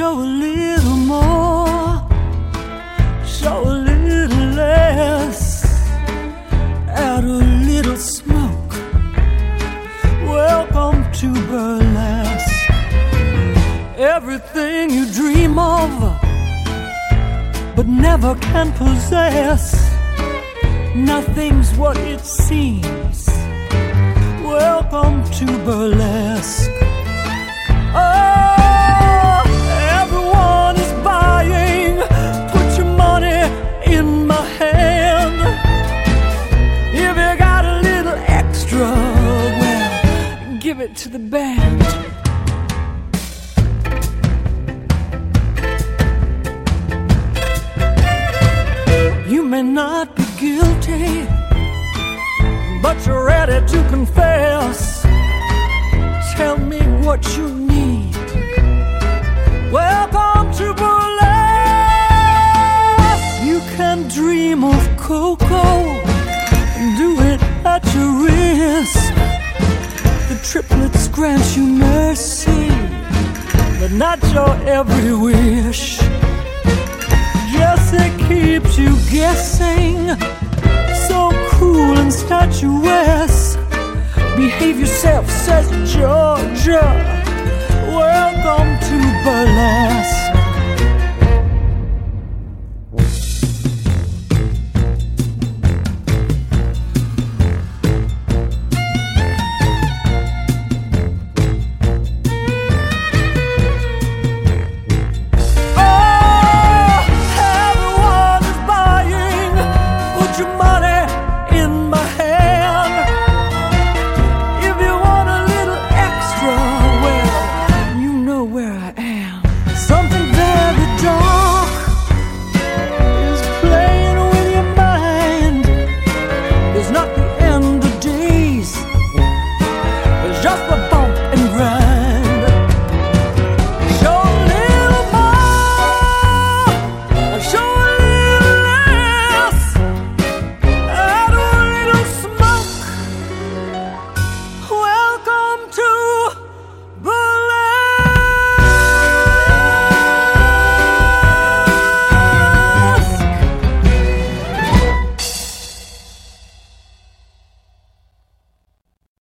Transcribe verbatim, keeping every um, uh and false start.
show a little more, show a little less, add a little smoke. Welcome to burlesque. Everything you dream of but never can possess, nothing's what it seems. Welcome to burlesque. Oh, everyone is buying. Put your money in my hand. If you got a little extra, well, give it to the band. You may not be guilty, but you're ready to confess. Tell me what you need. Welcome to burlesque. You can dream of cocoa and do it at your risk. The triplets grant you mercy, but not your every wish. Yes, it keeps you guessing. So cruel and statuesque. Behave yourself, says Georgia.